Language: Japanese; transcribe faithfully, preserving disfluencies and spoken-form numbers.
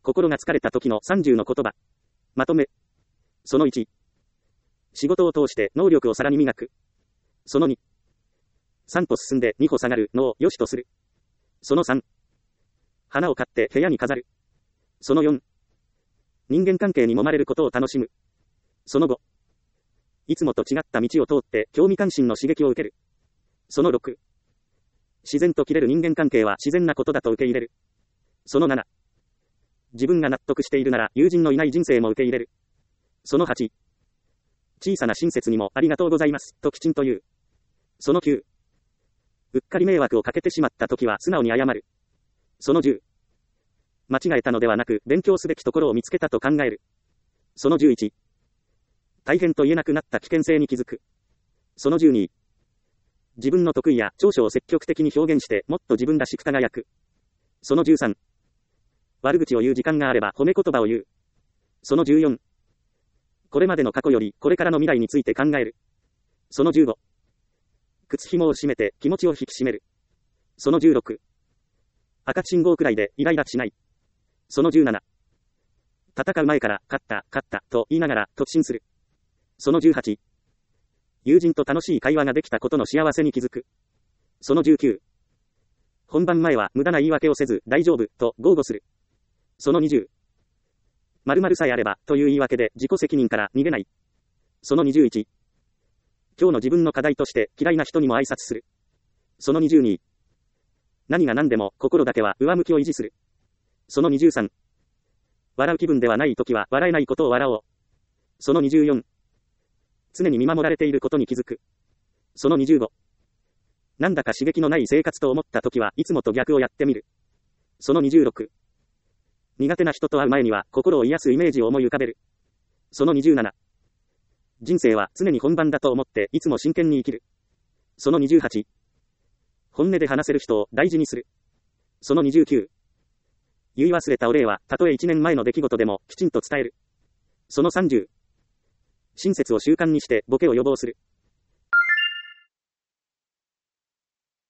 心が疲れた時のさんじゅうの言葉。まとめ。そのいち。仕事を通して能力をさらに磨く。そのに。さん歩進んでに歩下がるのを良しとする。そのさん。花を買って部屋に飾る。そのよん。人間関係に揉まれることを楽しむ。そのご。いつもと違った道を通って興味関心の刺激を受ける。そのろく。自然と切れる人間関係は自然なことだと受け入れる。そのなな。自分が納得しているなら友人のいない人生も受け入れる。そのはち。小さな親切にもありがとうございますときちんと言う。そのきゅう。うっかり迷惑をかけてしまったときは素直に謝る。そのじゅう。間違えたのではなく勉強すべきところを見つけたと考える。そのじゅういち。大変と言えなくなった危険性に気づく。そのじゅうに。自分の得意や長所を積極的に表現してもっと自分らしく輝く。そのじゅうさん。悪口を言う時間があれば褒め言葉を言う。そのじゅうよん。これまでの過去よりこれからの未来について考える。そのじゅうご。靴紐を締めて気持ちを引き締める。そのじゅうろく。赤信号くらいでイライラしない。そのじゅうなな。戦う前から勝った、勝ったと言いながら突進する。そのじゅうはち。友人と楽しい会話ができたことの幸せに気づく。そのじゅうきゅう。本番前は無駄な言い訳をせず大丈夫と豪語する。そのにじゅう。〇〇さえあればという言い訳で自己責任から逃げない。そのにじゅういち。今日の自分の課題として嫌いな人にも挨拶する。そのにじゅうに。何が何でも心だけは上向きを維持する。そのにじゅうさん。笑う気分ではないときは笑えないことを笑おう。そのにじゅうよん。常に見守られていることに気づく。そのにじゅうご。なんだか刺激のない生活と思ったときはいつもと逆をやってみる。そのにじゅうろく。苦手な人と会う前には心を癒すイメージを思い浮かべる。そのにじゅうなな。人生は常に本番だと思っていつも真剣に生きる。そのにじゅうはち。本音で話せる人を大事にする。そのにじゅうきゅう。言い忘れたお礼はたとえいちねんまえの出来事でもきちんと伝える。そのさんじゅう。親切を習慣にしてボケを予防する。